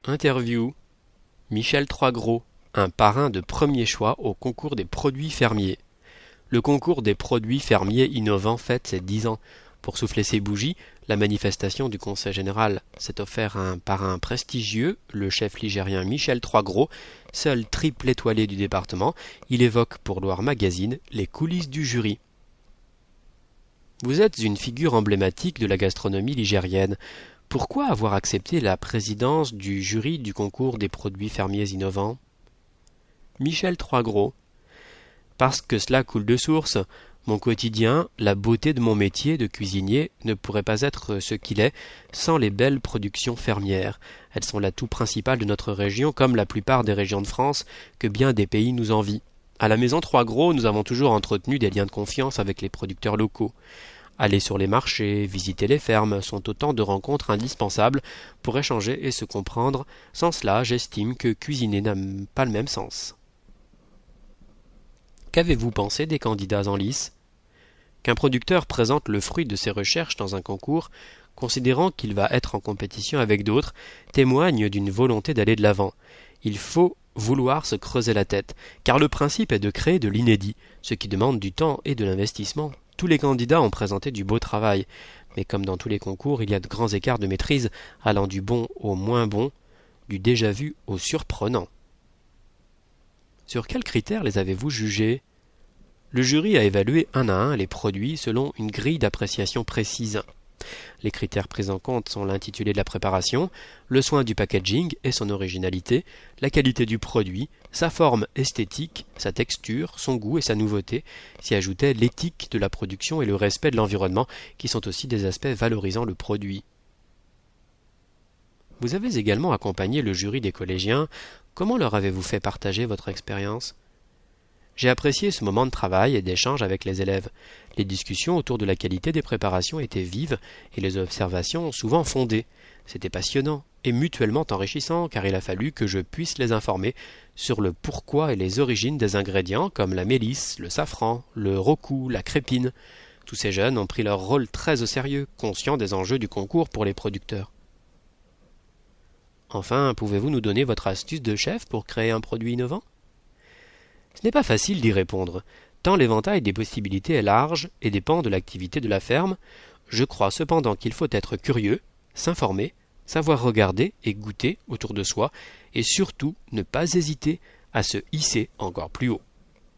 Interview. Michel Troisgros, un parrain de premier choix au concours des produits fermiers. Le concours des produits fermiers innovants fête ses 10 ans. Pour souffler ses bougies, la manifestation du Conseil général s'est offert à un parrain prestigieux, le chef ligérien Michel Troisgros, seul triple étoilé du département. Il évoque pour Loire Magazine les coulisses du jury. Vous êtes une figure emblématique de la gastronomie ligérienne. Pourquoi avoir accepté la présidence du jury du concours des produits fermiers innovants? Michel Troisgros. Parce que cela coule de source. Mon quotidien, la beauté de mon métier de cuisinier ne pourrait pas être ce qu'il est sans les belles productions fermières. Elles sont l'atout principal de notre région, comme la plupart des régions de France que bien des pays nous envient. À la maison Troisgros, nous avons toujours entretenu des liens de confiance avec les producteurs locaux. Aller sur les marchés, visiter les fermes sont autant de rencontres indispensables pour échanger et se comprendre. Sans cela, j'estime que cuisiner n'a pas le même sens. Qu'avez-vous pensé des candidats en lice? Qu'un producteur présente le fruit de ses recherches dans un concours, considérant qu'il va être en compétition avec d'autres, témoigne d'une volonté d'aller de l'avant. Il faut vouloir se creuser la tête, car le principe est de créer de l'inédit, ce qui demande du temps et de l'investissement. Tous les candidats ont présenté du beau travail, mais comme dans tous les concours, il y a de grands écarts de maîtrise allant du bon au moins bon, du déjà vu au surprenant. Sur quels critères les avez-vous jugés? Le jury a évalué un à un les produits selon une grille d'appréciation précise. Les critères pris en compte sont l'intitulé de la préparation, le soin du packaging et son originalité, la qualité du produit, sa forme esthétique, sa texture, son goût et sa nouveauté, s'y ajoutait l'éthique de la production et le respect de l'environnement, qui sont aussi des aspects valorisant le produit. Vous avez également accompagné le jury des collégiens. Comment leur avez-vous fait partager votre expérience? J'ai apprécié ce moment de travail et d'échange avec les élèves. Les discussions autour de la qualité des préparations étaient vives et les observations souvent fondées. C'était passionnant et mutuellement enrichissant car il a fallu que je puisse les informer sur le pourquoi et les origines des ingrédients comme la mélisse, le safran, le rocou, la crépine. Tous ces jeunes ont pris leur rôle très au sérieux, conscients des enjeux du concours pour les producteurs. Enfin, pouvez-vous nous donner votre astuce de chef pour créer un produit innovant? Ce n'est pas facile d'y répondre, tant l'éventail des possibilités est large et dépend de l'activité de la ferme. Je crois cependant qu'il faut être curieux, s'informer, savoir regarder et goûter autour de soi, et surtout ne pas hésiter à se hisser encore plus haut.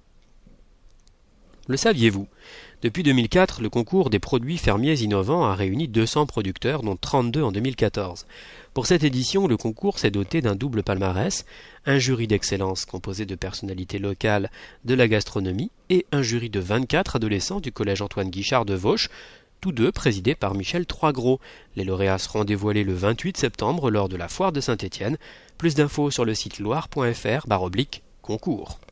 Le saviez-vous? Depuis 2004, le concours des produits fermiers innovants a réuni 200 producteurs, dont 32 en 2014. Pour cette édition, le concours s'est doté d'un double palmarès, un jury d'excellence composé de personnalités locales de la gastronomie et un jury de 24 adolescents du collège Antoine Guichard de Vauche, tous deux présidés par Michel Troisgros. Les lauréats seront dévoilés le 28 septembre lors de la foire de Saint-Étienne. Plus d'infos sur le site loire.fr/concours.